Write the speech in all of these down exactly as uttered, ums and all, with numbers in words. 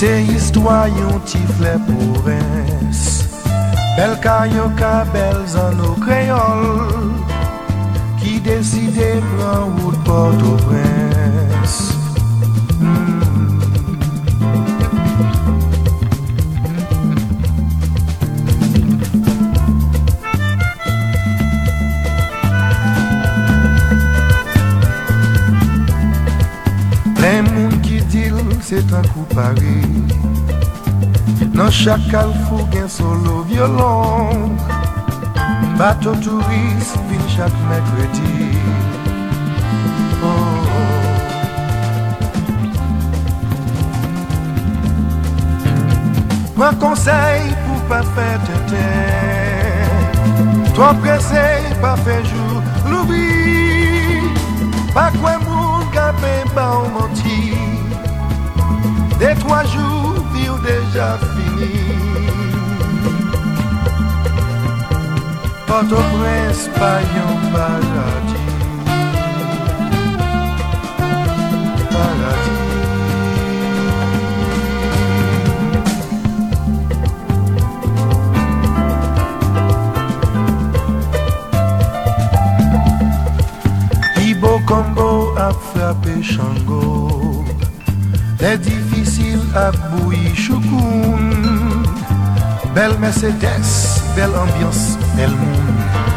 C'était histoire yon tiflet pour res. Bel kayoka, belles en nos créoles, qui décidait prendre route Port-au-Prince. Mm. Les moun qui disent c'est un coup Paris. Dans chaque carrefour, un solo violon. Bateau touriste, vin chaque mercredi. Oh, oh. Un conseil pour pas faire tête. Toi pressé, pas faire jour. L'oubli, pas quoi moun capé, pas au menti. Des trois jours, vie ou déjà fini. Port-au-Prince, pas yon paradis. Paradis. Ibo Combo a frappé Shango. Les difficiles à bouillir choukoun. Belle Mercedes, belle ambiance, belle monde.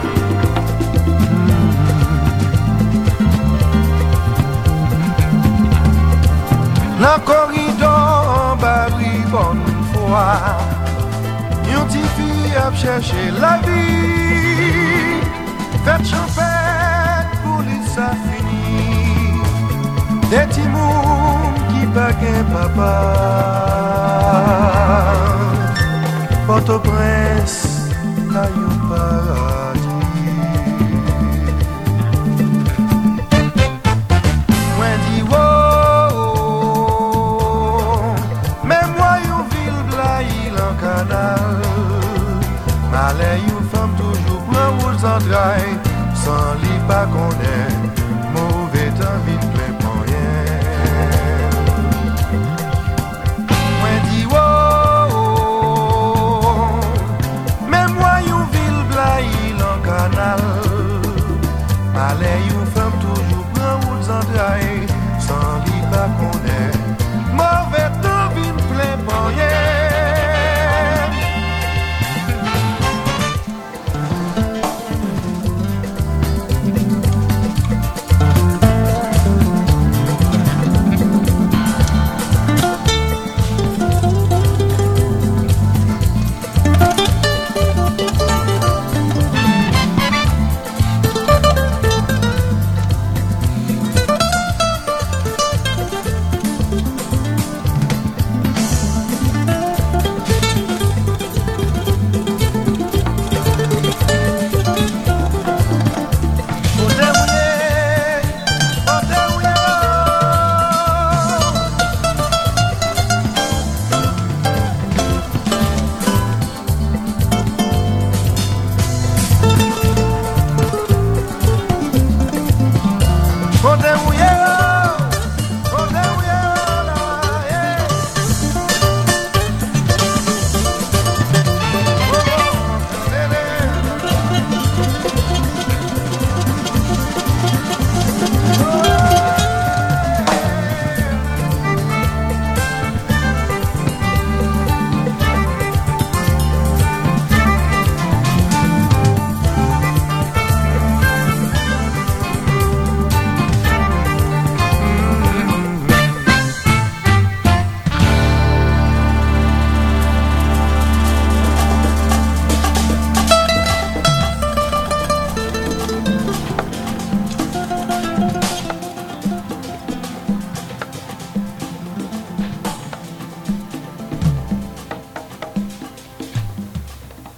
Dans le corridor, en bas, bonne foi. Yon ti fille a cherché la vie. Faites champêtre pour lui, ça finit. Des petits moun qui baguent papa. Port-au-Prince, là yon paradis. Moi dis wow, mais moi yon ville blaïl en canal. Malais yon femme toujours prend route centrale, sans li pas connaît, mauvais temps vite.